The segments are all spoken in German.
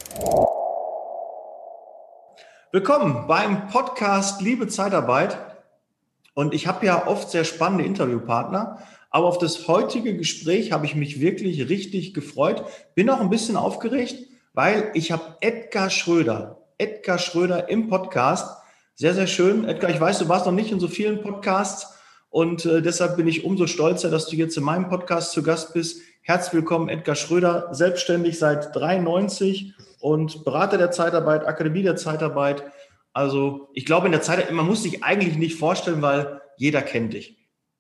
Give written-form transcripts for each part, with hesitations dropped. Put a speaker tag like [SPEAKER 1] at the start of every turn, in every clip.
[SPEAKER 1] Willkommen beim Podcast Liebe Zeitarbeit. Und ich habe ja oft sehr spannende Interviewpartner, aber auf das heutige Gespräch habe ich mich wirklich richtig gefreut. Bin auch ein bisschen aufgeregt, weil ich habe Edgar Schröder im Podcast. Sehr, sehr schön. Edgar, ich weiß, du warst noch nicht in so vielen Podcasts und deshalb bin ich umso stolzer, dass du jetzt in meinem Podcast zu Gast bist. Herzlich willkommen, Edgar Schröder, selbstständig seit 93 und Berater der Zeitarbeit, Akademie der Zeitarbeit. Also ich glaube, in der Zeit, man muss sich eigentlich nicht vorstellen, weil jeder kennt dich.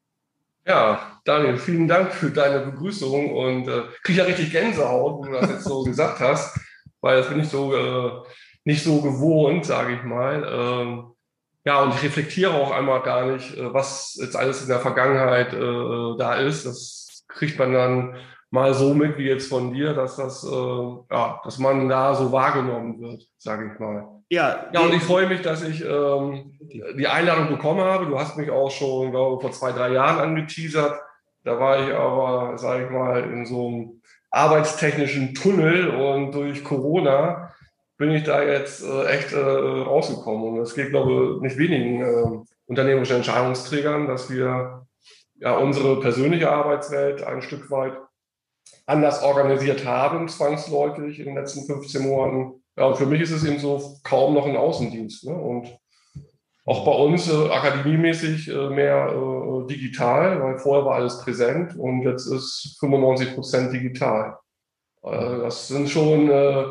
[SPEAKER 2] Ja, Daniel, vielen Dank für deine Begrüßung und kriege ja richtig Gänsehaut, wo du das jetzt so gesagt hast, weil das bin ich so nicht so gewohnt, sage ich mal. Ja, und ich reflektiere auch einmal gar nicht, was jetzt alles in der Vergangenheit da ist. Das kriegt man dann mal so mit wie jetzt von dir, dass dass man da so wahrgenommen wird, sage ich mal.
[SPEAKER 1] Ja,
[SPEAKER 2] Ja, und ich freue mich, dass ich die Einladung bekommen habe. Du hast mich auch schon, glaube ich, vor 2, 3 Jahren angeteasert. Da war ich aber, sage ich mal, in so einem arbeitstechnischen Tunnel und durch Corona bin ich da jetzt echt rausgekommen. Und es geht, glaube ich, nicht wenigen unternehmerischen Entscheidungsträgern, dass wir ja unsere persönliche Arbeitswelt ein Stück weit anders organisiert haben, zwangsläufig in den letzten 15 Monaten. Ja, und für mich ist es eben so kaum noch ein Außendienst. Ne? Und auch bei uns akademiemäßig mehr digital, weil vorher war alles präsent und jetzt ist 95% digital. Das sind schon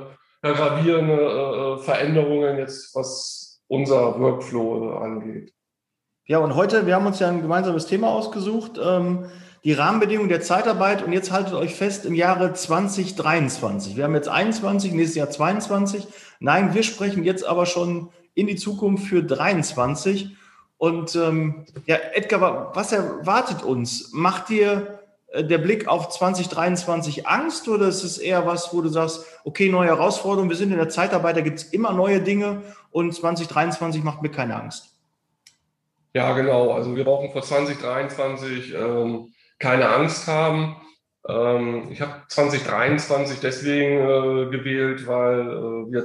[SPEAKER 2] gravierende Veränderungen jetzt, was unser Workflow angeht.
[SPEAKER 1] Ja, und heute, wir haben uns ja ein gemeinsames Thema ausgesucht, die Rahmenbedingungen der Zeitarbeit. Und jetzt haltet euch fest, im Jahre 2023. Wir haben jetzt 21, nächstes Jahr 22. Nein, wir sprechen jetzt aber schon in die Zukunft für 23. Und ja, Edgar, was erwartet uns? Macht dir der Blick auf 2023 Angst oder ist es eher was, wo du sagst, okay, neue Herausforderungen, wir sind in der Zeitarbeit, da gibt es immer neue Dinge und 2023 macht mir keine Angst?
[SPEAKER 2] Ja, genau. Also wir brauchen vor 2023 keine Angst haben. Ich habe 2023 deswegen gewählt, weil wir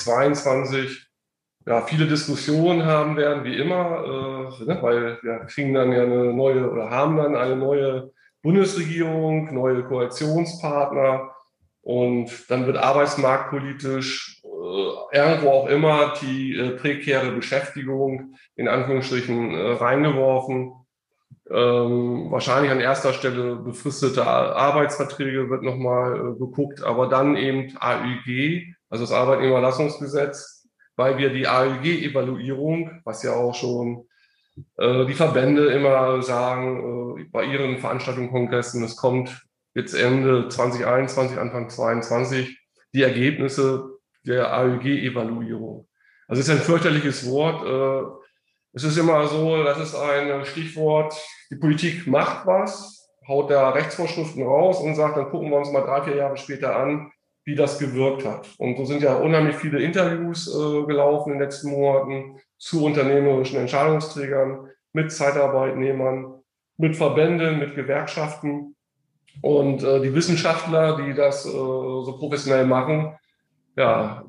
[SPEAKER 2] 2022 ja viele Diskussionen haben werden, wie immer, ne, weil wir kriegen dann ja eine neue oder haben dann eine neue Bundesregierung, neue Koalitionspartner und dann wird arbeitsmarktpolitisch irgendwo auch immer die prekäre Beschäftigung in Anführungsstrichen reingeworfen. Wahrscheinlich an erster Stelle befristete Arbeitsverträge wird nochmal geguckt, aber dann eben AÜG, also das Arbeitnehmerüberlassungsgesetz, weil wir die AÜG-Evaluierung, was ja auch schon die Verbände immer sagen, bei ihren Veranstaltungen, Kongressen, es kommt jetzt Ende 2021, Anfang 2022, die Ergebnisse der AÜG-Evaluierung. Also es ist ein fürchterliches Wort. Es ist immer so, das ist ein Stichwort, die Politik macht was, haut da Rechtsvorschriften raus und sagt, dann gucken wir uns mal 3, 4 Jahre später an, wie das gewirkt hat. Und so sind ja unheimlich viele Interviews gelaufen in den letzten Monaten zu unternehmerischen Entscheidungsträgern, mit Zeitarbeitnehmern, mit Verbänden, mit Gewerkschaften. Und die Wissenschaftler, die das so professionell machen, ja,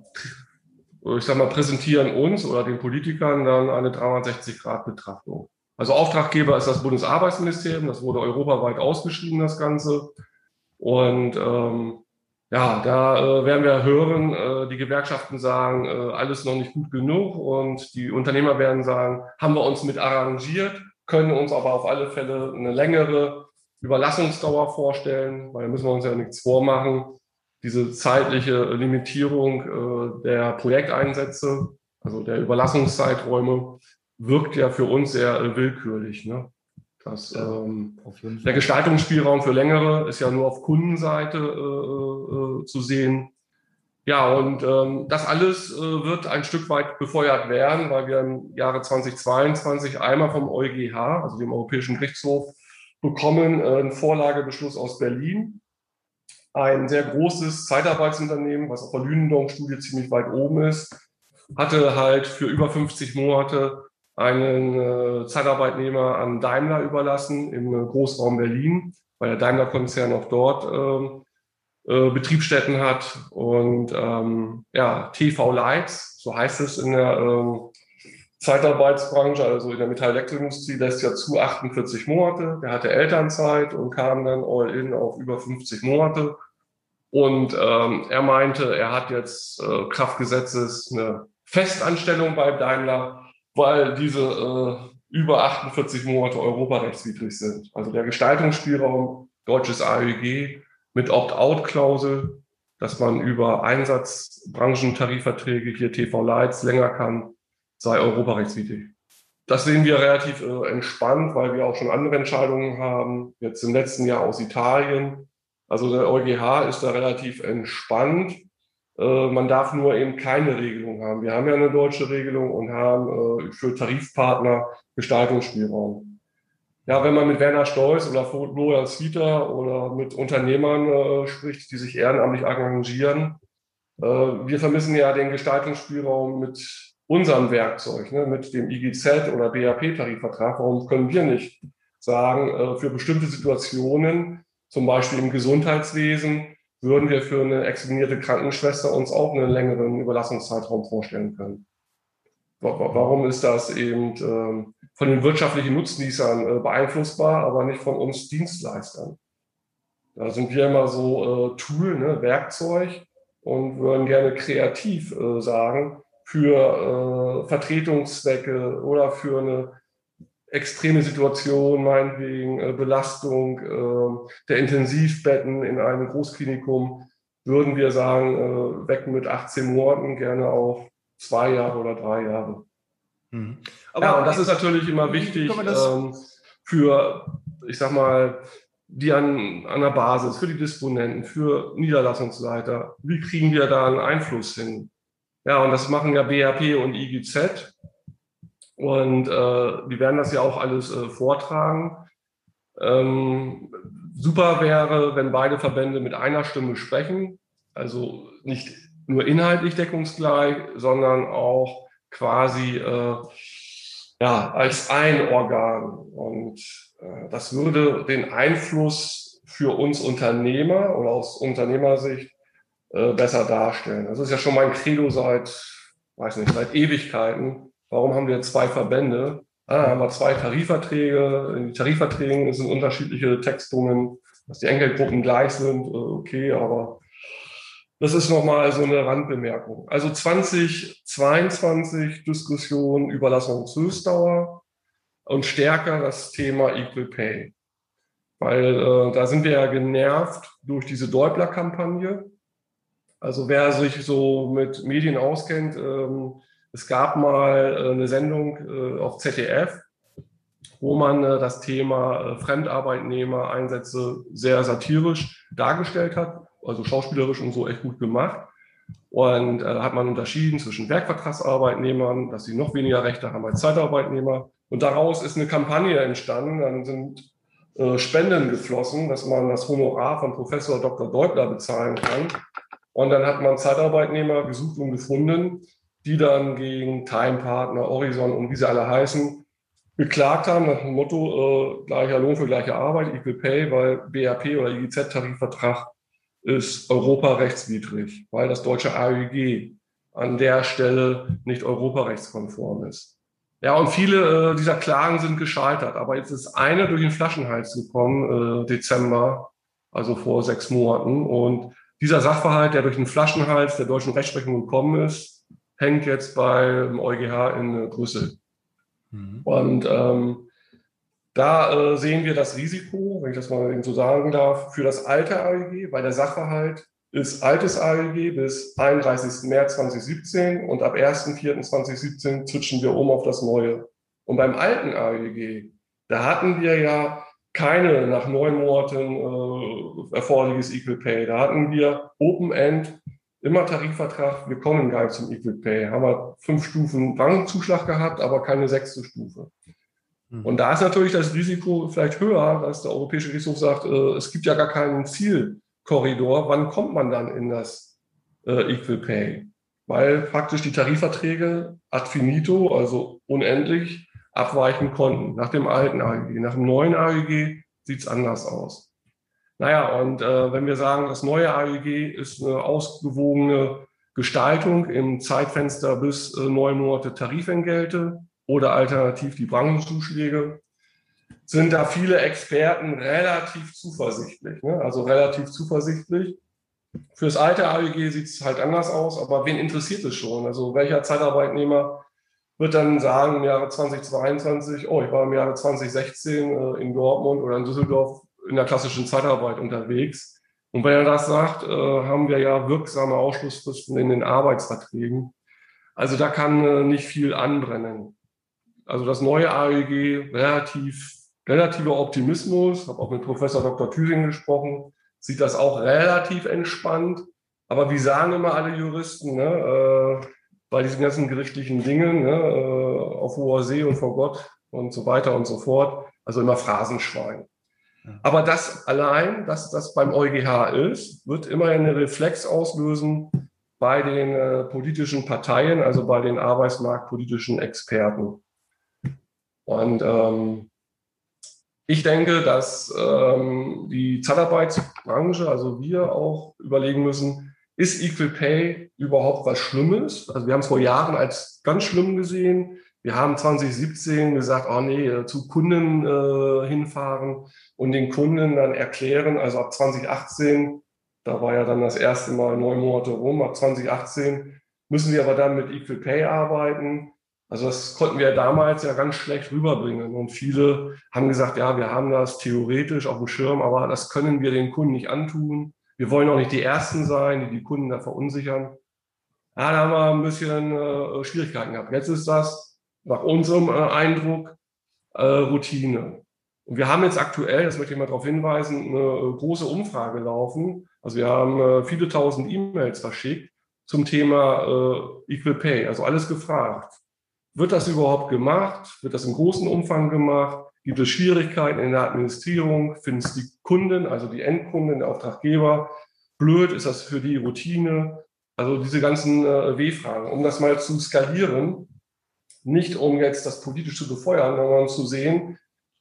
[SPEAKER 2] ich sag mal, präsentieren uns oder den Politikern dann eine 360-Grad-Betrachtung. Also Auftraggeber ist das Bundesarbeitsministerium, das wurde europaweit ausgeschrieben, das Ganze. Und ja, da werden wir hören, die Gewerkschaften sagen, alles noch nicht gut genug und die Unternehmer werden sagen, haben wir uns mit arrangiert, können uns aber auf alle Fälle eine längere Überlassungsdauer vorstellen, weil da müssen wir uns ja nichts vormachen. Diese zeitliche Limitierung der Projekteinsätze, also der Überlassungszeiträume, wirkt ja für uns sehr willkürlich. Ne? Das, der Gestaltungsspielraum für längere ist ja nur auf Kundenseite zu sehen. Ja, und das alles wird ein Stück weit befeuert werden, weil wir im Jahre 2022 einmal vom EuGH, also dem Europäischen Gerichtshof, bekommen einen Vorlagebeschluss aus Berlin. Ein sehr großes Zeitarbeitsunternehmen, was auf der Lünendonk-Studie ziemlich weit oben ist, hatte halt für über 50 Monate einen Zeitarbeitnehmer an Daimler überlassen im Großraum Berlin, weil der Daimler-Konzern auch dort Betriebsstätten hat. Und TV-Lights, so heißt es in der Zeitarbeitsbranche, also in der Metall-Elektroindustrie, lässt ja zu 48 Monate. Der hatte Elternzeit und kam dann all in auf über 50 Monate. Und er meinte, er hat jetzt Kraft Gesetzes eine Festanstellung bei Daimler, weil diese über 48 Monate europarechtswidrig sind. Also der Gestaltungsspielraum, deutsches AEG mit Opt-out-Klausel, dass man über Einsatzbranchentarifverträge hier TV-Lights länger kann, sei europarechtswidrig. Das sehen wir relativ entspannt, weil wir auch schon andere Entscheidungen haben, jetzt im letzten Jahr aus Italien. Also der EuGH ist da relativ entspannt. Man darf nur eben keine Regelung haben. Wir haben ja eine deutsche Regelung und haben für Tarifpartner Gestaltungsspielraum. Ja, wenn man mit Werner Stolz oder Florian Zwieter oder mit Unternehmern spricht, die sich ehrenamtlich engagieren, wir vermissen ja den Gestaltungsspielraum mit unserem Werkzeug, ne, mit dem IGZ oder BAP-Tarifvertrag. Warum können wir nicht sagen, für bestimmte Situationen, zum Beispiel im Gesundheitswesen, würden wir für eine examinierte Krankenschwester uns auch einen längeren Überlassungszeitraum vorstellen können? Warum ist das eben von den wirtschaftlichen Nutznießern beeinflussbar, aber nicht von uns Dienstleistern? Da sind wir immer so Tool, ne, Werkzeug, und würden gerne kreativ sagen, für Vertretungszwecke oder für eine extreme Situation, meinetwegen Belastung der Intensivbetten in einem Großklinikum, würden wir sagen, weg mit 18 Monaten, gerne auch 2 Jahre oder 3 Jahre. Aber ja, und das ist natürlich immer wichtig für, ich sag mal, die an der Basis, für die Disponenten, für Niederlassungsleiter. Wie kriegen wir da einen Einfluss hin? Ja, und das machen ja BAP und IGZ. Und die werden das ja auch alles vortragen. Super wäre, wenn beide Verbände mit einer Stimme sprechen. Also nicht nur inhaltlich deckungsgleich, sondern auch quasi als ein Organ. Und das würde den Einfluss für uns Unternehmer oder aus Unternehmersicht besser darstellen. Das ist ja schon mein Credo seit Ewigkeiten. Warum haben wir 2 Verbände? Haben wir 2 Tarifverträge. In den Tarifverträgen sind unterschiedliche Textungen, dass die Entgeltgruppen gleich sind. Okay, aber das ist nochmal so eine Randbemerkung. Also 2022 Diskussion Überlassungshöchstdauer und stärker das Thema Equal Pay. Weil da sind wir ja genervt durch diese Deubler-Kampagne. Also wer sich so mit Medien auskennt, es gab mal eine Sendung auf ZDF, wo man das Thema Fremdarbeitnehmereinsätze sehr satirisch dargestellt hat, also schauspielerisch und so echt gut gemacht. Und da hat man unterschieden zwischen Werkvertragsarbeitnehmern, dass sie noch weniger Rechte haben als Zeitarbeitnehmer. Und daraus ist eine Kampagne entstanden. Dann sind Spenden geflossen, dass man das Honorar von Professor Dr. Deubler bezahlen kann. Und dann hat man Zeitarbeitnehmer gesucht und gefunden, die dann gegen Time Partner, Horizon und wie sie alle heißen, geklagt haben nach dem Motto gleicher Lohn für gleiche Arbeit, Equal Pay, weil BAP oder IGZ-Tarifvertrag ist europarechtswidrig, weil das deutsche AEG an der Stelle nicht europarechtskonform ist. Ja, und viele dieser Klagen sind gescheitert. Aber jetzt ist eine durch den Flaschenhals gekommen, Dezember, also vor 6 Monaten. Und dieser Sachverhalt, der durch den Flaschenhals der deutschen Rechtsprechung gekommen ist, hängt jetzt beim EuGH in Brüssel. Und da sehen wir das Risiko, wenn ich das mal eben so sagen darf, für das alte AEG, weil der Sachverhalt ist altes AEG bis 31. März 2017 und ab 1.4.2017 switchen wir um auf das neue. Und beim alten AEG, da hatten wir ja keine nach 9 Monaten erforderliches Equal Pay. Da hatten wir Open End, immer Tarifvertrag, wir kommen gar nicht zum Equal Pay. Haben wir 5 Stufen Rangzuschlag gehabt, aber keine 6. Stufe. Und da ist natürlich das Risiko vielleicht höher, dass der Europäische Gerichtshof sagt, es gibt ja gar keinen Zielkorridor. Wann kommt man dann in das Equal Pay? Weil praktisch die Tarifverträge ad finito, also unendlich, abweichen konnten. Nach dem alten AEG. Nach dem neuen AEG sieht es anders aus. Naja, und wenn wir sagen, das neue AEG ist eine ausgewogene Gestaltung im Zeitfenster bis 9 Monate Tarifentgelte oder alternativ die Branchenzuschläge, sind da viele Experten relativ zuversichtlich. Ne? Also relativ zuversichtlich. Fürs alte AEG sieht es halt anders aus, aber wen interessiert es schon? Also welcher Zeitarbeitnehmer wird dann sagen im Jahre 2022, oh, ich war im Jahre 2016 in Dortmund oder in Düsseldorf in der klassischen Zeitarbeit unterwegs. Und wenn er das sagt, haben wir ja wirksame Ausschlussfristen in den Arbeitsverträgen. Also da kann nicht viel anbrennen. Also das neue AEG, relativer Optimismus, habe auch mit Professor Dr. Thüring gesprochen, sieht das auch relativ entspannt. Aber wie sagen immer alle Juristen, ne, bei diesen ganzen gerichtlichen Dingen, ne, auf hoher See und vor Gott und so weiter und so fort, also immer Phrasenschwein. Aber das allein, dass das beim EuGH ist, wird immerhin einen Reflex auslösen bei den politischen Parteien, also bei den arbeitsmarktpolitischen Experten. Und ich denke, dass die Zeitarbeitsbranche, also wir auch überlegen müssen, ist Equal Pay überhaupt was Schlimmes? Also wir haben es vor Jahren als ganz schlimm gesehen. Wir haben 2017 gesagt, oh nee, zu Kunden hinfahren und den Kunden dann erklären, also ab 2018, da war ja dann das erste Mal 9 Monate rum, ab 2018 müssen wir aber dann mit Equal Pay arbeiten. Also das konnten wir damals ja ganz schlecht rüberbringen. Und viele haben gesagt, ja, wir haben das theoretisch auf dem Schirm, aber das können wir den Kunden nicht antun. Wir wollen auch nicht die Ersten sein, die die Kunden da verunsichern. Ja, da haben wir ein bisschen Schwierigkeiten gehabt. Jetzt ist das nach unserem Eindruck Routine. Und wir haben jetzt aktuell, das möchte ich mal darauf hinweisen, eine große Umfrage laufen. Also wir haben viele tausend E-Mails verschickt zum Thema Equal Pay, also alles gefragt. Wird das überhaupt gemacht? Wird das im großen Umfang gemacht? Gibt es Schwierigkeiten in der Administrierung? Finden es die Kunden, also die Endkunden, der Auftraggeber, blöd? Ist das für die Routine? Also diese ganzen W-Fragen. Um das mal zu skalieren, nicht um jetzt das politisch zu befeuern, sondern zu sehen,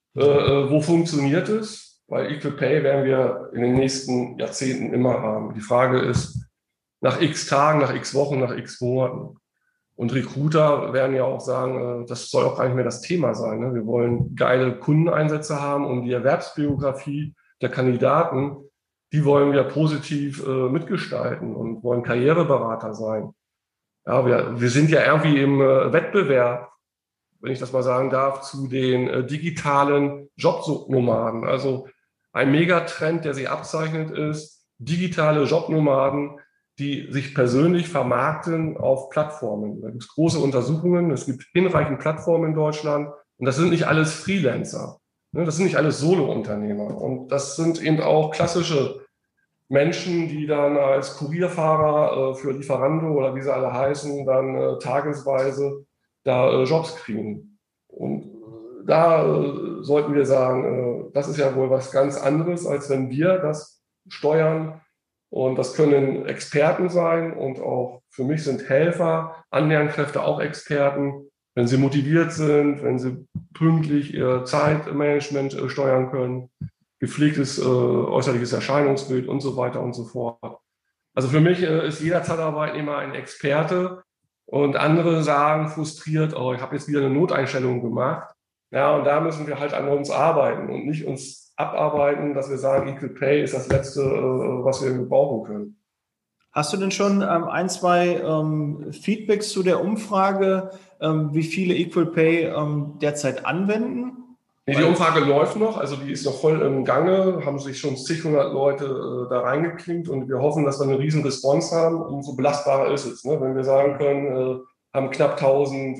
[SPEAKER 2] wo funktioniert es? Weil Equal Pay werden wir in den nächsten Jahrzehnten immer haben. Die Frage ist, nach x Tagen, nach x Wochen, nach x Monaten. Und Recruiter werden ja auch sagen, das soll auch gar nicht mehr das Thema sein. Ne? Wir wollen geile Kundeneinsätze haben und die Erwerbsbiografie der Kandidaten, die wollen wir positiv mitgestalten und wollen Karriereberater sein. Ja, wir sind ja irgendwie im Wettbewerb, wenn ich das mal sagen darf, zu den digitalen Jobnomaden. Also ein Megatrend, der sich abzeichnet, ist digitale Jobnomaden, die sich persönlich vermarkten auf Plattformen. Da gibt es große Untersuchungen, es gibt hinreichend Plattformen in Deutschland und das sind nicht alles Freelancer, ne? Das sind nicht alles Solo-Unternehmer und das sind eben auch klassische Menschen, die dann als Kurierfahrer für Lieferando oder wie sie alle heißen, dann tagesweise da Jobs kriegen. Und da sollten wir sagen, das ist ja wohl was ganz anderes, als wenn wir das steuern. Und das können Experten sein und auch für mich sind Helfer, Anlernkräfte auch Experten, wenn sie motiviert sind, wenn sie pünktlich ihr Zeitmanagement steuern können, gepflegtes äußerliches Erscheinungsbild und so weiter und so fort. Also für mich ist jeder Zeitarbeitnehmer ein Experte und andere sagen frustriert, oh, ich habe jetzt wieder eine Noteinstellung gemacht. Ja, und da müssen wir halt an uns arbeiten und nicht uns abarbeiten, dass wir sagen, Equal Pay ist das Letzte, was wir gebrauchen können.
[SPEAKER 1] Hast du denn schon ein, zwei Feedbacks zu der Umfrage, wie viele Equal Pay derzeit anwenden?
[SPEAKER 2] Nee, die Umfrage läuft noch, also die ist noch voll im Gange, haben sich schon zig hundert Leute da reingeklinkt und wir hoffen, dass wir eine riesen Response haben, umso belastbarer ist es. Ne? Wenn wir sagen können, haben knapp 1000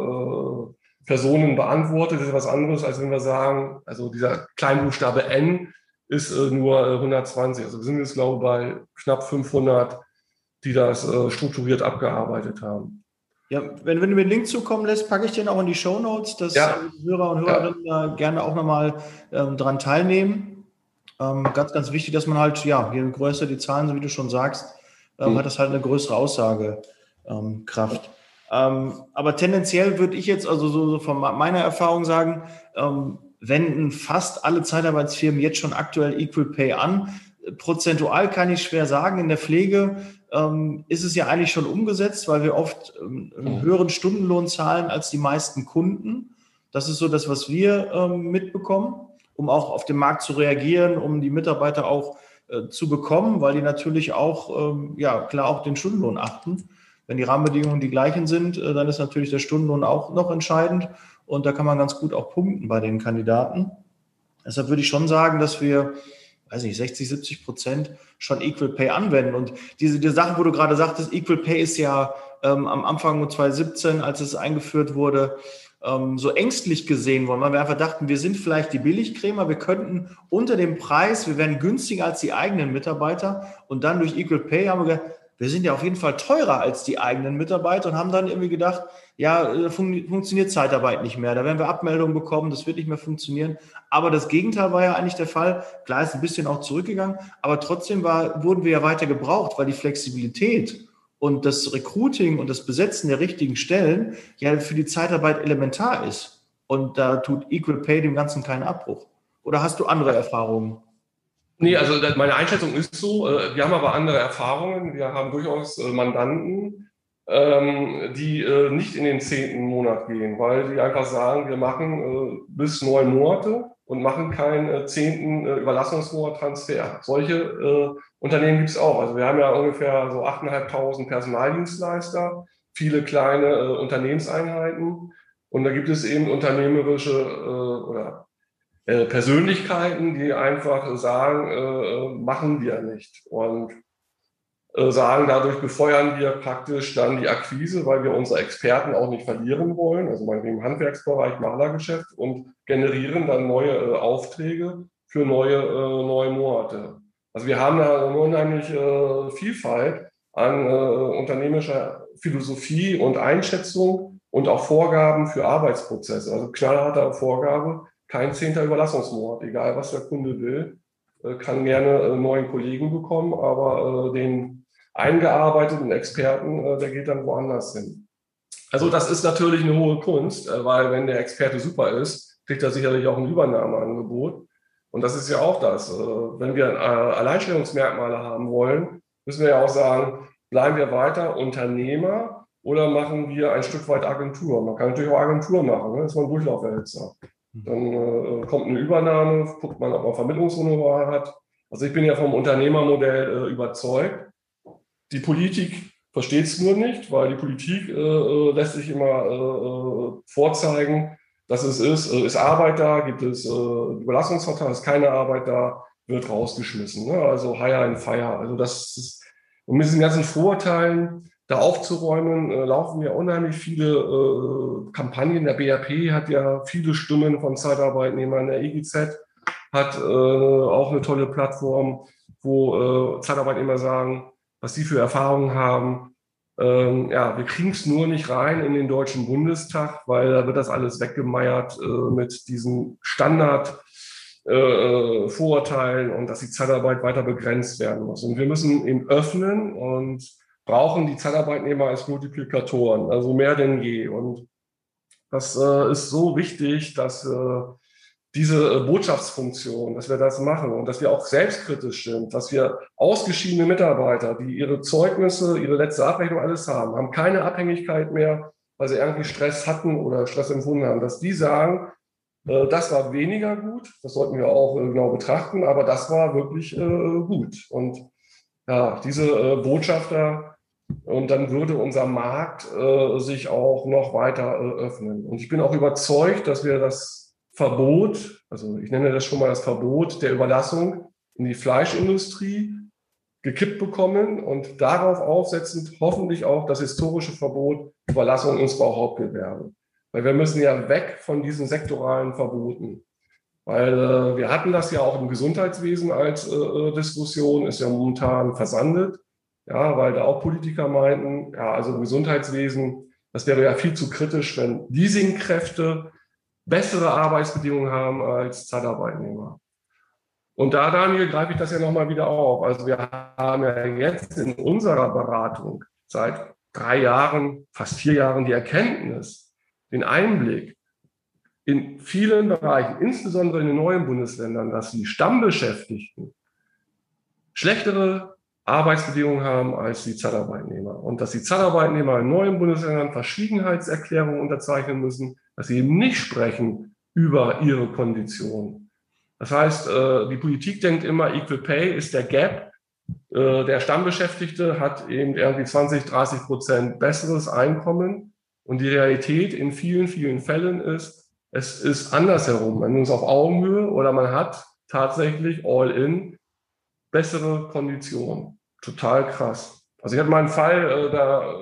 [SPEAKER 2] Personen beantwortet, das ist was anderes, als wenn wir sagen, also dieser Kleinbuchstabe N ist nur 120. Also wir sind jetzt, glaube ich, bei knapp 500, die das strukturiert abgearbeitet haben.
[SPEAKER 1] Ja, wenn du mir den Link zukommen lässt, packe ich den auch in die Shownotes, dass Hörer und Hörerinnen da gerne auch nochmal dran teilnehmen. Ganz, ganz wichtig, dass man halt, ja, je größer die Zahlen sind, wie du schon sagst, hat das halt eine größere Aussagekraft. Aber tendenziell würde ich jetzt also so von meiner Erfahrung sagen, wenden fast alle Zeitarbeitsfirmen jetzt schon aktuell Equal Pay an. Prozentual kann ich schwer sagen. In der Pflege ist es ja eigentlich schon umgesetzt, weil wir oft einen höheren Stundenlohn zahlen als die meisten Kunden. Das ist so das, was wir mitbekommen, um auch auf den Markt zu reagieren, um die Mitarbeiter auch zu bekommen, weil die natürlich auch, klar, auch den Stundenlohn achten. Wenn die Rahmenbedingungen die gleichen sind, dann ist natürlich der Stundenlohn auch noch entscheidend. Und da kann man ganz gut auch punkten bei den Kandidaten. Deshalb würde ich schon sagen, dass wir, weiß nicht, 60-70% schon Equal Pay anwenden. Und diese Sachen, wo du gerade sagtest, Equal Pay ist ja am Anfang 2017, als es eingeführt wurde, so ängstlich gesehen worden, weil wir einfach dachten, wir sind vielleicht die Billigcremer, wir könnten unter dem Preis, wir wären günstiger als die eigenen Mitarbeiter und dann durch Equal Pay haben wir gedacht, wir sind ja auf jeden Fall teurer als die eigenen Mitarbeiter und haben dann irgendwie gedacht, ja, funktioniert Zeitarbeit nicht mehr, da werden wir Abmeldungen bekommen, das wird nicht mehr funktionieren. Aber das Gegenteil war ja eigentlich der Fall. Klar, ist ein bisschen auch zurückgegangen, aber trotzdem wurden wir ja weiter gebraucht, weil die Flexibilität und das Recruiting und das Besetzen der richtigen Stellen ja für die Zeitarbeit elementar ist. Und da tut Equal Pay dem Ganzen keinen Abbruch. Oder hast du andere Erfahrungen?
[SPEAKER 2] Nee, also meine Einschätzung ist so, wir haben aber andere Erfahrungen. Wir haben durchaus Mandanten, die nicht in den 10. Monat gehen, weil die einfach sagen, wir machen bis 9 Monate und machen keinen 10. Überlassungsmonat-Transfer. Solche Unternehmen gibt es auch. Also wir haben ja ungefähr so 8.500 Personaldienstleister, viele kleine Unternehmenseinheiten. Und da gibt es eben unternehmerische oder Persönlichkeiten, die einfach sagen, machen wir nicht. Und sagen, dadurch befeuern wir praktisch dann die Akquise, weil wir unsere Experten auch nicht verlieren wollen, also meinetwegen im Handwerksbereich, Malergeschäft, und generieren dann neue Aufträge für neue Monate. Also wir haben da eine unheimliche Vielfalt an unternehmerischer Philosophie und Einschätzung und auch Vorgaben für Arbeitsprozesse. Also knallharte Vorgabe, kein 10. Überlassungsmonat, egal was der Kunde will, kann gerne neuen Kollegen bekommen, aber den eingearbeiteten Experten, der geht dann woanders hin. Also das ist natürlich eine hohe Kunst, weil wenn der Experte super ist, kriegt er sicherlich auch ein Übernahmeangebot. Und das ist ja auch das. Wenn wir Alleinstellungsmerkmale haben wollen, müssen wir ja auch sagen, bleiben wir weiter Unternehmer oder machen wir ein Stück weit Agentur? Man kann natürlich auch Agentur machen, ne? Das ist man Durchlauferhitzer. Dann kommt eine Übernahme, guckt man, ob man Vermittlungshonorar hat. Also ich bin ja vom Unternehmermodell überzeugt. Die Politik versteht es nur nicht, weil die Politik lässt sich immer vorzeigen, dass es ist Arbeit da, gibt es Überlassungsvertrag, ist keine Arbeit da, wird rausgeschmissen. Ne? Also hire and fire. Also das ist, und mit diesen ganzen Vorurteilen da aufzuräumen, laufen ja unheimlich viele Kampagnen. Der BRP hat ja viele Stimmen von Zeitarbeitnehmern. Der EGZ hat auch eine tolle Plattform, wo Zeitarbeitnehmer sagen, was sie für Erfahrungen haben. Wir kriegen es nur nicht rein in den Deutschen Bundestag, weil da wird das alles weggemeiert mit diesen Standard-Vorurteilen und dass die Zeitarbeit weiter begrenzt werden muss. Und wir müssen ihn öffnen und brauchen die Zeitarbeitnehmer als Multiplikatoren, also mehr denn je. Und das ist so wichtig, dass diese Botschaftsfunktion, dass wir das machen und dass wir auch selbstkritisch sind, dass wir ausgeschiedene Mitarbeiter, die ihre Zeugnisse, ihre letzte Abrechnung alles haben keine Abhängigkeit mehr, weil sie irgendwie Stress hatten oder Stress empfunden haben, dass die sagen, das war weniger gut, das sollten wir auch genau betrachten, aber das war wirklich gut. Und ja, diese Botschafter, und dann würde unser Markt sich auch noch weiter öffnen. Und ich bin auch überzeugt, dass wir das Verbot, also ich nenne das schon mal das Verbot der Überlassung in die Fleischindustrie gekippt bekommen und darauf aufsetzend hoffentlich auch das historische Verbot Überlassung ins Bauhauptgewerbe. Weil wir müssen ja weg von diesen sektoralen Verboten. Weil wir hatten das ja auch im Gesundheitswesen als Diskussion, ist ja momentan versandet. Ja, weil da auch Politiker meinten, ja, also im Gesundheitswesen, das wäre ja viel zu kritisch, wenn Leasingkräfte bessere Arbeitsbedingungen haben als Zeitarbeitnehmer. Und da, Daniel, greife ich das ja nochmal wieder auf. Also wir haben ja jetzt in unserer Beratung seit 3 Jahren, fast 4 Jahren die Erkenntnis, den Einblick, in vielen Bereichen, insbesondere in den neuen Bundesländern, dass die Stammbeschäftigten schlechtere Arbeitsbedingungen haben als die Zeitarbeitnehmer und dass die Zeitarbeitnehmer in neuen Bundesländern Verschwiegenheitserklärungen unterzeichnen müssen, dass sie eben nicht sprechen über ihre Konditionen. Das heißt, die Politik denkt immer, Equal Pay ist der Gap. Der Stammbeschäftigte hat eben irgendwie 20-30% besseres Einkommen und die Realität in vielen, vielen Fällen ist, es ist andersherum. Man ist auf Augenhöhe oder man hat tatsächlich all-in bessere Konditionen. Total krass. Also ich hatte mal einen Fall, da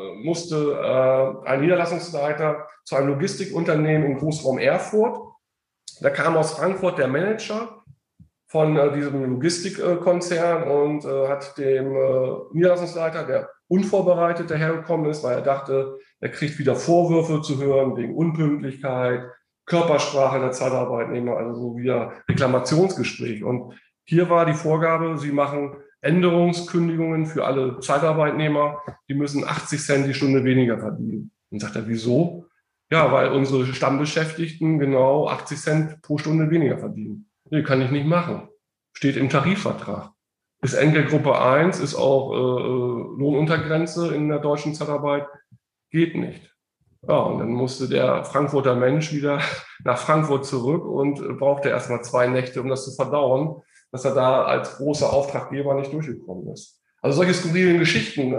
[SPEAKER 2] musste ein Niederlassungsleiter zu einem Logistikunternehmen im Großraum Erfurt. Da kam aus Frankfurt der Manager von diesem Logistikkonzern und hat dem Niederlassungsleiter, der unvorbereitet dahergekommen ist, weil er dachte, er kriegt wieder Vorwürfe zu hören wegen Unpünktlichkeit, Körpersprache der Zeitarbeitnehmer, also so wieder Reklamationsgespräch. Und hier war die Vorgabe, sie machen Änderungskündigungen für alle Zeitarbeitnehmer, die müssen 80 Cent die Stunde weniger verdienen. Und sagt er, wieso? Ja, weil unsere Stammbeschäftigten genau 80 Cent pro Stunde weniger verdienen. Nee, kann ich nicht machen. Steht im Tarifvertrag. Ist Entgeltgruppe 1, ist auch Lohnuntergrenze in der deutschen Zeitarbeit. Geht nicht. Ja, und dann musste der Frankfurter Mensch wieder nach Frankfurt zurück und brauchte erstmal 2 Nächte, um das zu verdauen, dass er da als großer Auftraggeber nicht durchgekommen ist. Also solche skurrilen Geschichten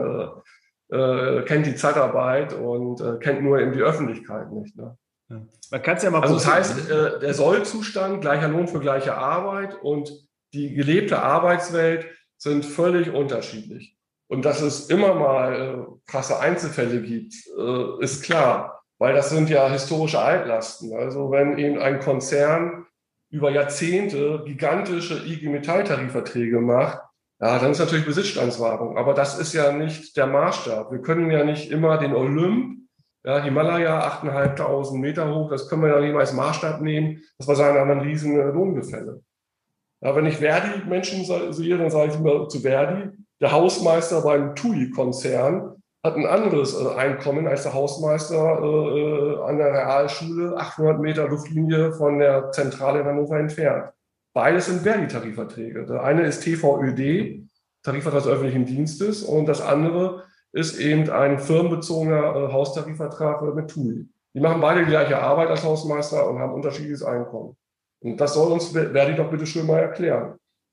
[SPEAKER 2] kennt die Zeitarbeit und kennt nur eben die Öffentlichkeit nicht. Ne?
[SPEAKER 1] Ja. Man kann es ja mal
[SPEAKER 2] also das heißt, der Sollzustand, gleicher Lohn für gleiche Arbeit und die gelebte Arbeitswelt sind völlig unterschiedlich. Und dass es immer mal krasse Einzelfälle gibt, ist klar, weil das sind ja historische Altlasten. Also wenn eben ein Konzern über Jahrzehnte gigantische IG Metall-Tarifverträge macht, ja, dann ist natürlich Besitzstandswahrung. Aber das ist ja nicht der Maßstab. Wir können ja nicht immer den Olymp, ja, Himalaya, 8.500 Meter hoch, das können wir ja nicht mal als Maßstab nehmen. Das war sagen, ein riesen Lohngefälle. Ja, wenn ich Verdi-Menschen sehe, dann sage ich immer zu Verdi, der Hausmeister beim TUI-Konzern hat ein anderes Einkommen als der Hausmeister an der Realschule 800 Meter Luftlinie von der Zentrale in Hannover entfernt. Beides sind Verdi-Tarifverträge. Der eine ist TVÖD, Tarifvertrag des öffentlichen Dienstes, und das andere ist eben ein firmenbezogener Haustarifvertrag mit TUI. Die machen beide die gleiche Arbeit als Hausmeister und haben unterschiedliches Einkommen. Und das soll uns Verdi doch bitte schön mal erklären.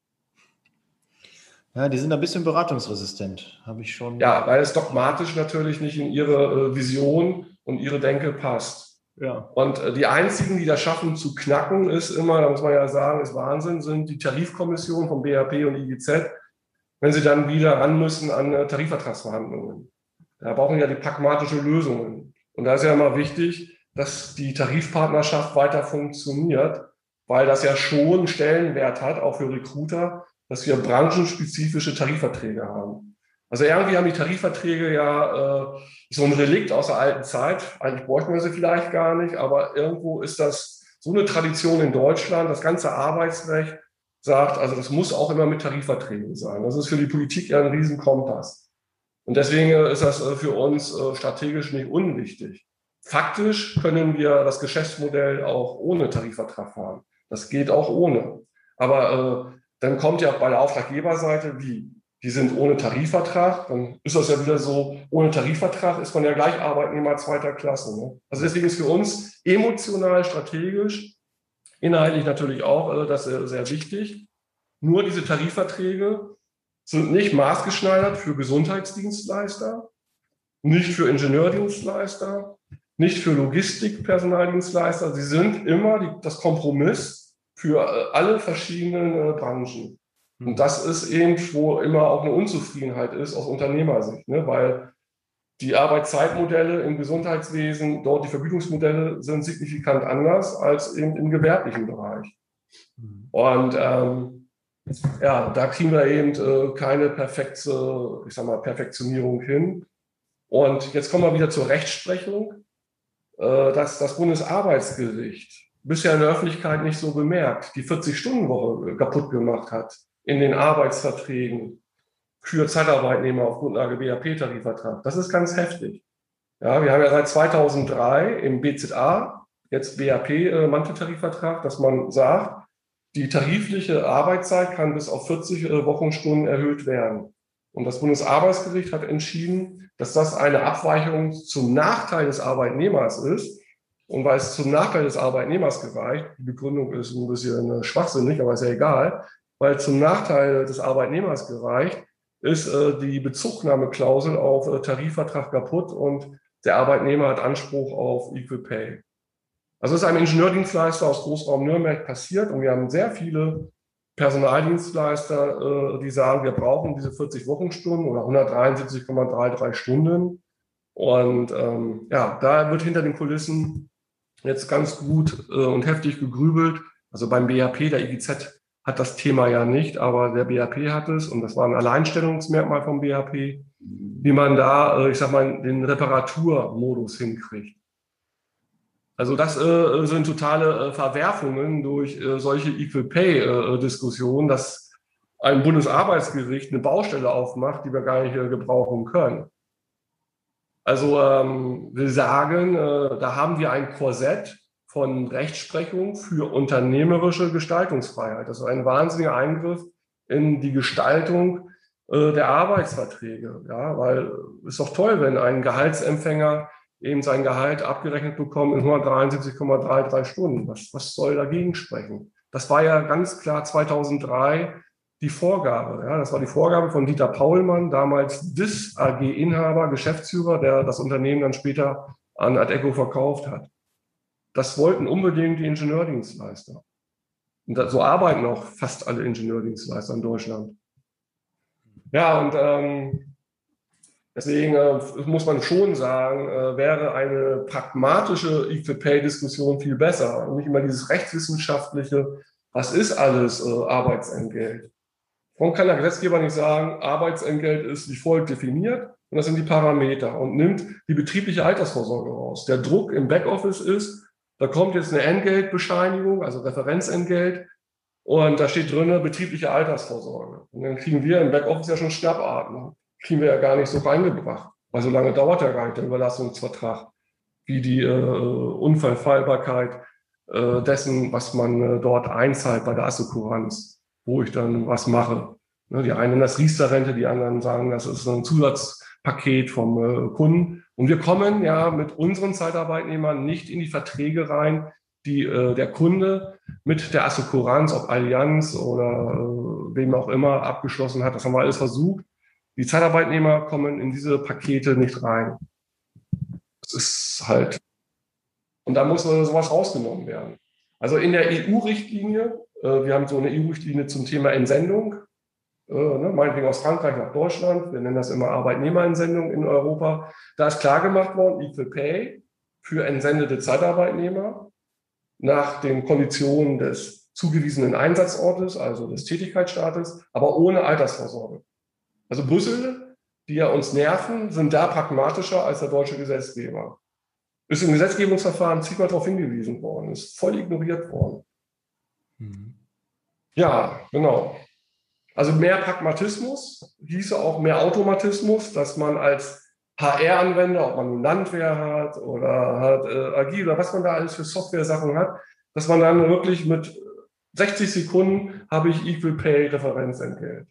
[SPEAKER 1] Ja, die sind ein bisschen beratungsresistent, habe ich schon.
[SPEAKER 2] Ja, weil es dogmatisch natürlich nicht in ihre Vision und ihre Denke passt. Ja. Und die einzigen, die das schaffen zu knacken, ist immer, da muss man ja sagen, ist Wahnsinn, sind die Tarifkommissionen von BAP und IGZ, wenn sie dann wieder ran müssen an Tarifvertragsverhandlungen. Da brauchen ja die pragmatische Lösungen. Und da ist ja immer wichtig, dass die Tarifpartnerschaft weiter funktioniert, weil das ja schon einen Stellenwert hat, auch für Recruiter, dass wir branchenspezifische Tarifverträge haben. Also irgendwie haben die Tarifverträge ja so ein Relikt aus der alten Zeit. Eigentlich bräuchten wir sie vielleicht gar nicht, aber irgendwo ist das so eine Tradition in Deutschland. Das ganze Arbeitsrecht sagt, also das muss auch immer mit Tarifverträgen sein. Das ist für die Politik ja ein Riesenkompass. Und deswegen ist das für uns strategisch nicht unwichtig. Faktisch können wir das Geschäftsmodell auch ohne Tarifvertrag fahren. Das geht auch ohne. Aber dann kommt ja bei der Auftraggeberseite, die sind ohne Tarifvertrag, dann ist das ja wieder so, ohne Tarifvertrag ist man ja gleich Arbeitnehmer zweiter Klasse. Ne? Also deswegen ist für uns emotional, strategisch, inhaltlich natürlich auch, das ist sehr wichtig. Nur diese Tarifverträge sind nicht maßgeschneidert für Gesundheitsdienstleister, nicht für Ingenieurdienstleister, nicht für Logistikpersonaldienstleister. Sie sind immer das Kompromiss für alle verschiedenen Branchen. Und das ist eben, wo immer auch eine Unzufriedenheit ist aus Unternehmersicht, ne? Weil die Arbeitszeitmodelle im Gesundheitswesen, dort die Vergütungsmodelle sind signifikant anders als eben im gewerblichen Bereich. Und ja, da kriegen wir eben keine perfekte, Perfektionierung hin. Und jetzt kommen wir wieder zur Rechtsprechung, dass das Bundesarbeitsgericht bisher in der Öffentlichkeit nicht so bemerkt, die 40-Stunden-Woche kaputt gemacht hat in den Arbeitsverträgen für Zeitarbeitnehmer auf Grundlage BAP-Tarifvertrag. Das ist ganz heftig. Ja, wir haben ja seit 2003 im BZA jetzt BAP-Manteltarifvertrag, dass man sagt, die tarifliche Arbeitszeit kann bis auf 40 Wochenstunden erhöht werden. Und das Bundesarbeitsgericht hat entschieden, dass das eine Abweichung zum Nachteil des Arbeitnehmers ist. Und weil es zum Nachteil des Arbeitnehmers gereicht, die Begründung ist ein bisschen schwachsinnig, aber ist ja egal, weil zum Nachteil des Arbeitnehmers gereicht, ist die Bezugnahmeklausel auf Tarifvertrag kaputt und der Arbeitnehmer hat Anspruch auf Equal Pay. Also es ist einem Ingenieurdienstleister aus Großraum Nürnberg passiert und wir haben sehr viele Personaldienstleister, die sagen, wir brauchen diese 40 Wochenstunden oder 173,33 Stunden. Und ja, da wird hinter den Kulissen jetzt ganz gut und heftig gegrübelt. Also beim BAP, der IGZ hat das Thema ja nicht, aber der BAP hat es und das war ein Alleinstellungsmerkmal vom BAP, wie man da, ich sag mal, den Reparaturmodus hinkriegt. Also das sind totale Verwerfungen durch solche Equal Pay-Diskussionen, dass ein Bundesarbeitsgericht eine Baustelle aufmacht, die wir gar nicht gebrauchen können. Also wir sagen, da haben wir ein Korsett von Rechtsprechung für unternehmerische Gestaltungsfreiheit. Das ist ein wahnsinniger Eingriff in die Gestaltung der Arbeitsverträge. Ja, weil es ist doch toll, wenn ein Gehaltsempfänger eben sein Gehalt abgerechnet bekommt in 173,33 Stunden. Was soll dagegen sprechen? Das war ja ganz klar 2003 die Vorgabe. Ja, das war die Vorgabe von Dieter Paulmann, damals DIS AG-Inhaber, Geschäftsführer, der das Unternehmen dann später an Adecco verkauft hat. Das wollten unbedingt die Ingenieurdienstleister. Und so arbeiten auch fast alle Ingenieurdienstleister in Deutschland. Ja, und deswegen muss man schon sagen, wäre eine pragmatische Equal Pay-Diskussion viel besser. Und nicht immer dieses rechtswissenschaftliche, was ist alles Arbeitsentgelt? Warum kann der Gesetzgeber nicht sagen, Arbeitsentgelt ist wie folgt definiert und das sind die Parameter und nimmt die betriebliche Altersvorsorge raus. Der Druck im Backoffice ist, da kommt jetzt eine Entgeltbescheinigung, also Referenzentgelt und da steht drin betriebliche Altersvorsorge. Und dann kriegen wir im Backoffice ja schon Schnappatmung. Kriegen wir ja gar nicht so reingebracht, weil so lange dauert ja gar nicht der Überlassungsvertrag, wie die Unfallfallbarkeit dessen, was man dort einzahlt bei der Assekuranz, wo ich dann was mache. Die einen nennen das Riester-Rente, die anderen sagen, das ist ein Zusatzpaket vom Kunden. Und wir kommen ja mit unseren Zeitarbeitnehmern nicht in die Verträge rein, die der Kunde mit der Assekuranz, ob Allianz oder wem auch immer, abgeschlossen hat. Das haben wir alles versucht. Die Zeitarbeitnehmer kommen in diese Pakete nicht rein. Das ist halt, und da muss sowas rausgenommen werden. Also in der EU-Richtlinie, wir haben so eine EU-Richtlinie zum Thema Entsendung, meinetwegen aus Frankreich nach Deutschland, wir nennen das immer Arbeitnehmerentsendung in Europa. Da ist klar gemacht worden, Equal Pay für entsendete Zeitarbeitnehmer nach den Konditionen des zugewiesenen Einsatzortes, also des Tätigkeitsstaates, aber ohne Altersvorsorge. Also Brüssel, die ja uns nerven, sind da pragmatischer als der deutsche Gesetzgeber. Ist im Gesetzgebungsverfahren zigmal darauf hingewiesen worden, ist voll ignoriert worden. Mhm. Ja, genau. Also mehr Pragmatismus hieße auch mehr Automatismus, dass man als HR-Anwender, ob man nun Landwehr hat oder hat Agil oder was man da alles für Software-Sachen hat, dass man dann wirklich mit 60 Sekunden habe ich Equal Pay Referenzentgelt.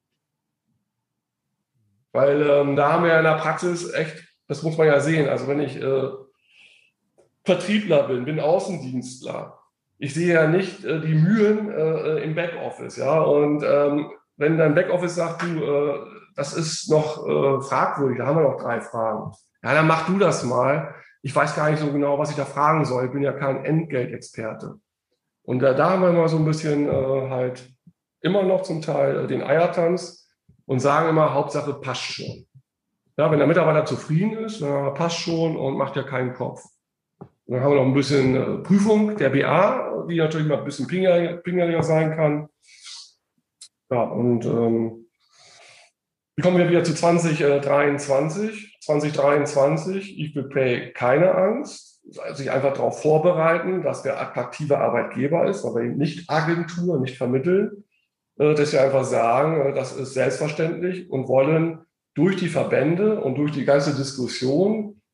[SPEAKER 2] Weil da haben wir in der Praxis echt, das muss man ja sehen, also wenn ich Vertriebler bin Außendienstler, ich sehe ja nicht die Mühen im Backoffice, ja, und wenn dein Backoffice sagt, du, das ist noch fragwürdig, da haben wir noch 3 Fragen. Ja, dann mach du das mal. Ich weiß gar nicht so genau, was ich da fragen soll. Ich bin ja kein Entgeltexperte. Und da haben wir mal so ein bisschen halt immer noch zum Teil den Eiertanz und sagen immer, Hauptsache passt schon. Ja, wenn der Mitarbeiter zufrieden ist, dann passt schon und macht ja keinen Kopf. Und dann haben wir noch ein bisschen Prüfung der BA, die natürlich mal ein bisschen pingeliger sein kann. Ja, und wie kommen wir wieder zu 2023? 2023, Equal Pay, keine Angst. Sich einfach darauf vorbereiten, dass der attraktive Arbeitgeber ist, aber eben nicht Agentur, nicht vermitteln. Dass wir einfach sagen, das ist selbstverständlich und wollen durch die Verbände und durch die ganze Diskussion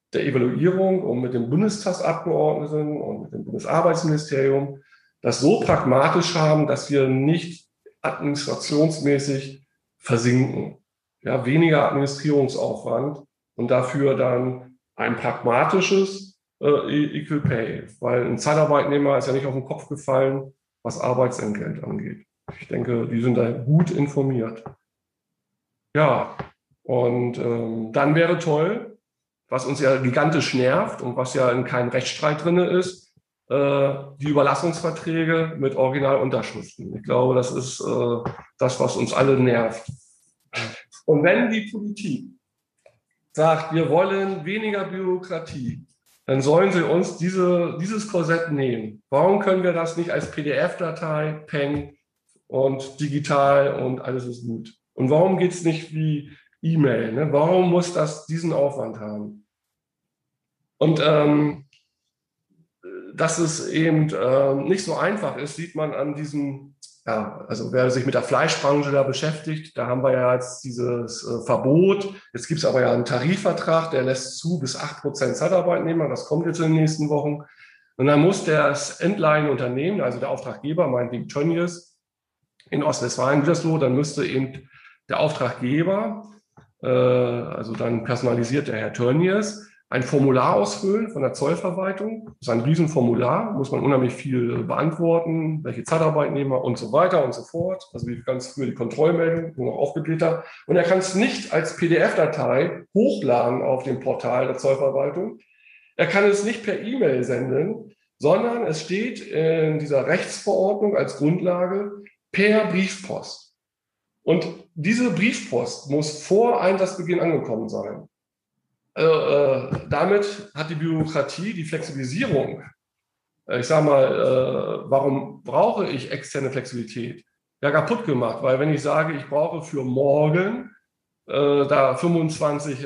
[SPEAKER 2] der Evaluierung und mit den Bundestagsabgeordneten und mit dem Bundesarbeitsministerium das so pragmatisch haben, dass wir nicht administrationsmäßig versinken. Ja, weniger Administrierungsaufwand und dafür dann ein pragmatisches Equal Pay, weil ein Zeitarbeitnehmer ist ja nicht auf den Kopf gefallen, was Arbeitsentgelt angeht. Ich denke, die sind da gut informiert. Ja, und dann wäre toll, was uns ja gigantisch nervt und was ja in keinem Rechtsstreit drin ist, die Überlassungsverträge mit Originalunterschriften. Ich glaube, das ist das, was uns alle nervt. Und wenn die Politik sagt, wir wollen weniger Bürokratie, dann sollen sie uns dieses Korsett nehmen. Warum können wir das nicht als PDF-Datei, Peng und digital und alles ist gut? Und warum geht es nicht wie E-Mail? Ne? Warum muss das diesen Aufwand haben? Und dass es eben nicht so einfach ist, sieht man an diesem, ja, also wer sich mit der Fleischbranche da beschäftigt, da haben wir ja jetzt dieses Verbot. Jetzt gibt es aber ja einen Tarifvertrag, der lässt zu bis 8% Zeitarbeitnehmer. Das kommt jetzt in den nächsten Wochen. Und dann muss das Endline-Unternehmen, also der Auftraggeber, meinetwegen Tönnies in Ostwestfalen wieder so, dann müsste eben der Auftraggeber, also dann personalisiert der Herr Tönnies, ein Formular ausfüllen von der Zollverwaltung. Das ist ein Riesenformular, muss man unheimlich viel beantworten, welche Zeitarbeitnehmer und so weiter und so fort. Also wie ganz früher die Kontrollmeldung, nur noch aufgeblättert. Und er kann es nicht als PDF-Datei hochladen auf dem Portal der Zollverwaltung. Er kann es nicht per E-Mail senden, sondern es steht in dieser Rechtsverordnung als Grundlage per Briefpost. Und diese Briefpost muss vor Einsatzbeginn angekommen sein. Damit hat die Bürokratie die Flexibilisierung, ich sage mal, warum brauche ich externe Flexibilität, ja kaputt gemacht, weil wenn ich sage, ich brauche für morgen da 25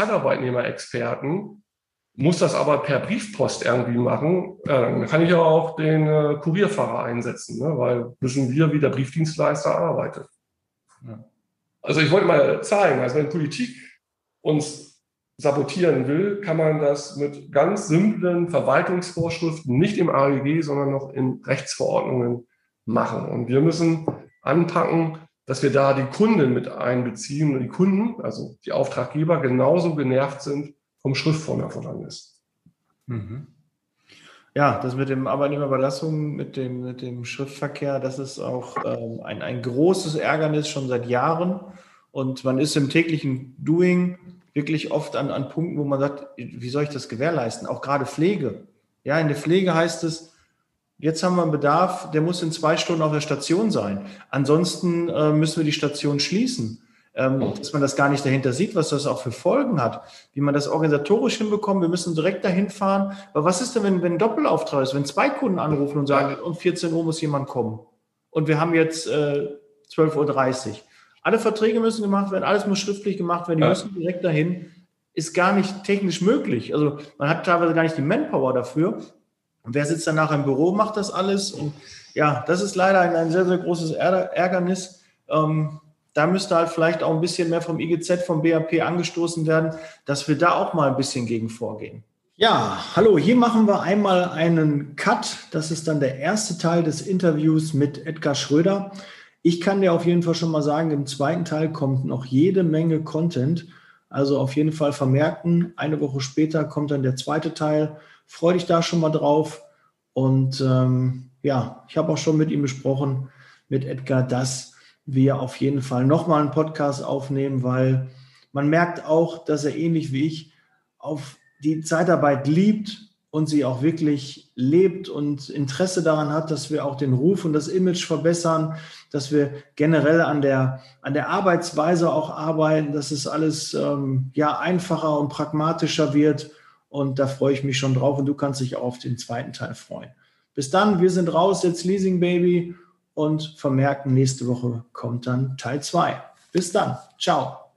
[SPEAKER 2] Zeitarbeitnehmer-Experten, muss das aber per Briefpost irgendwie machen, dann kann ich ja auch den Kurierfahrer einsetzen, ne, weil wissen wir, wie der Briefdienstleister arbeitet. Ja. Also ich wollte mal zeigen, also wenn Politik uns sabotieren will, kann man das mit ganz simplen Verwaltungsvorschriften, nicht im AEG, sondern noch in Rechtsverordnungen machen. Und wir müssen anpacken, dass wir da die Kunden mit einbeziehen und die Kunden, also die Auftraggeber, genauso genervt sind vom Schriftformerfordernis.
[SPEAKER 1] Mhm. Ja, das mit dem Arbeitnehmerüberlassung, mit dem Schriftverkehr, das ist auch ein großes Ärgernis schon seit Jahren. Und man ist im täglichen Doing wirklich oft an Punkten, wo man sagt, wie soll ich das gewährleisten? Auch gerade Pflege. Ja, in der Pflege heißt es, jetzt haben wir einen Bedarf, der muss in 2 Stunden auf der Station sein. Ansonsten müssen wir die Station schließen. Dass man das gar nicht dahinter sieht, was das auch für Folgen hat, wie man das organisatorisch hinbekommt. Wir müssen direkt dahin fahren. Aber was ist denn, wenn ein Doppelauftrag ist, wenn 2 Kunden anrufen und sagen, um 14 Uhr muss jemand kommen und wir haben jetzt 12:30 Uhr. Alle Verträge müssen gemacht werden, alles muss schriftlich gemacht werden, die müssen direkt dahin. Ist gar nicht technisch möglich. Also man hat teilweise gar nicht die Manpower dafür. Und wer sitzt danach im Büro, macht das alles. Und ja, das ist leider ein sehr, sehr großes Ärgernis. Da müsste halt vielleicht auch ein bisschen mehr vom IGZ, vom BAP angestoßen werden, dass wir da auch mal ein bisschen gegen vorgehen. Ja, hallo, hier machen wir einmal einen Cut. Das ist dann der erste Teil des Interviews mit Edgar Schröder. Ich kann dir auf jeden Fall schon mal sagen, im zweiten Teil kommt noch jede Menge Content. Also auf jeden Fall vermerken, eine Woche später kommt dann der zweite Teil. Freu dich da schon mal drauf. Und ja, ich habe auch schon mit ihm besprochen, mit Edgar, dass wir auf jeden Fall nochmal einen Podcast aufnehmen, weil man merkt auch, dass er ähnlich wie ich auf die Zeitarbeit liebt und sie auch wirklich lebt und Interesse daran hat, dass wir auch den Ruf und das Image verbessern, dass wir generell an der Arbeitsweise auch arbeiten, dass es alles einfacher und pragmatischer wird. Und da freue ich mich schon drauf und du kannst dich auch auf den zweiten Teil freuen. Bis dann, wir sind raus, jetzt Leasing Baby und vermerken, nächste Woche kommt dann Teil 2. Bis dann, ciao.